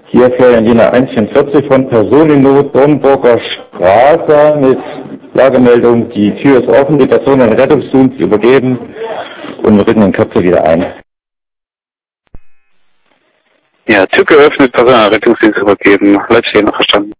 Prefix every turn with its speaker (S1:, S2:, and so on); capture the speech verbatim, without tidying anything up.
S1: Hier Ferienlinie eins vierundvierzig von Person in Not, Dornburger Straße mit Lagemeldung, die Tür ist offen, die Person in Rettungsdienst übergeben und wir rücken in Kürze wieder ein.
S2: Ja, Tür geöffnet, Person an Rettungsdienst übergeben. Letztes noch verstanden.